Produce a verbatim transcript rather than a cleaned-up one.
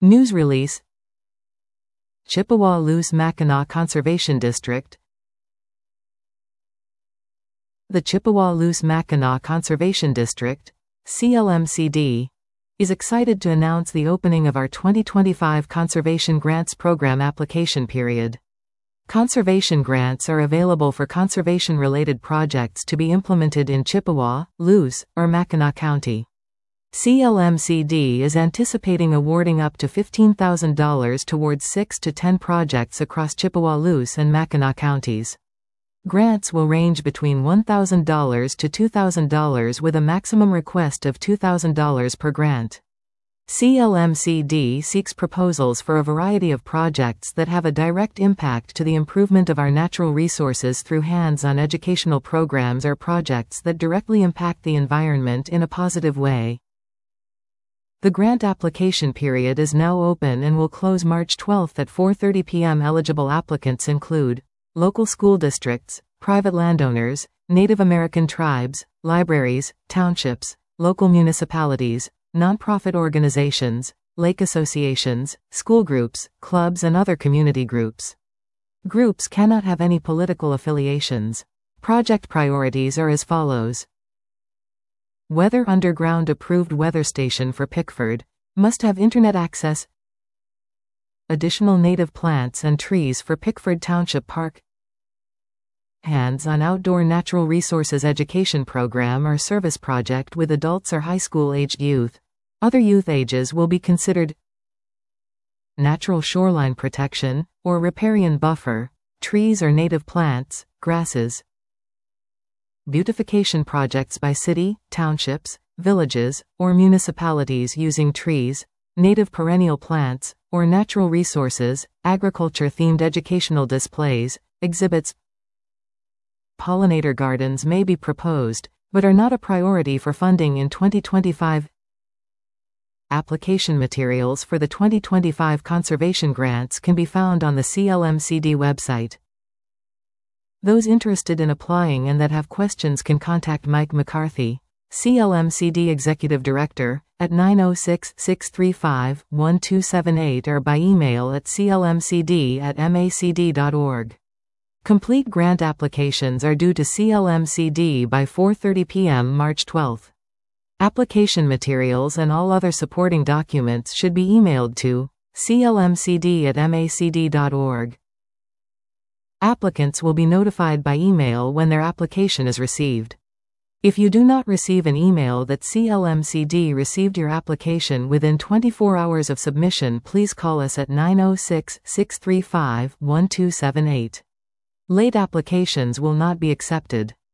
News release. Chippewa-Loos-Mackinac Conservation District. The Chippewa-Loos-Mackinac Conservation District, C L M C D, is excited to announce the opening of our twenty twenty-five Conservation Grants Program application period. Conservation grants are available for conservation-related projects to be implemented in Chippewa, Loos, or Mackinac County. C L M C D is anticipating awarding up to fifteen thousand dollars towards six to ten projects across Chippewa, Loos, and Mackinac counties. Grants will range between one thousand dollars to two thousand dollars with a maximum request of two thousand dollars per grant. C L M C D seeks proposals for a variety of projects that have a direct impact to the improvement of our natural resources through hands-on educational programs or projects that directly impact the environment in a positive way. The grant application period is now open and will close March twelfth at four thirty p m Eligible applicants include local school districts, private landowners, Native American tribes, libraries, townships, local municipalities, nonprofit organizations, lake associations, school groups, clubs, and other community groups. Groups cannot have any political affiliations. Project priorities are as follows. Weather Underground approved weather station for Pickford, must have internet access. Additional native plants and trees for Pickford Township Park. Hands-on outdoor natural resources education program or service project with adults or high school-aged youth. Other youth ages will be considered. Natural shoreline protection, or riparian buffer, trees or native plants, grasses. Beautification projects by city, townships, villages, or municipalities using trees, native perennial plants, or natural resources, agriculture-themed educational displays, exhibits. Pollinator gardens may be proposed, but are not a priority for funding in twenty twenty-five. Application materials for the twenty twenty-five conservation grants can be found on the C L M C D website. Those interested in applying and that have questions can contact Mike McCarthy, C L M C D Executive Director, at nine oh six, six three five, one two seven eight or by email at c l m c d at m a c d dot org. Complete grant applications are due to C L M C D by four thirty p m March twelfth. Application materials and all other supporting documents should be emailed to c l m c d at m a c d dot org. Applicants will be notified by email when their application is received. If you do not receive an email that C L M C D received your application within twenty-four hours of submission, please call us at nine oh six, six three five, one two seven eight. Late applications will not be accepted.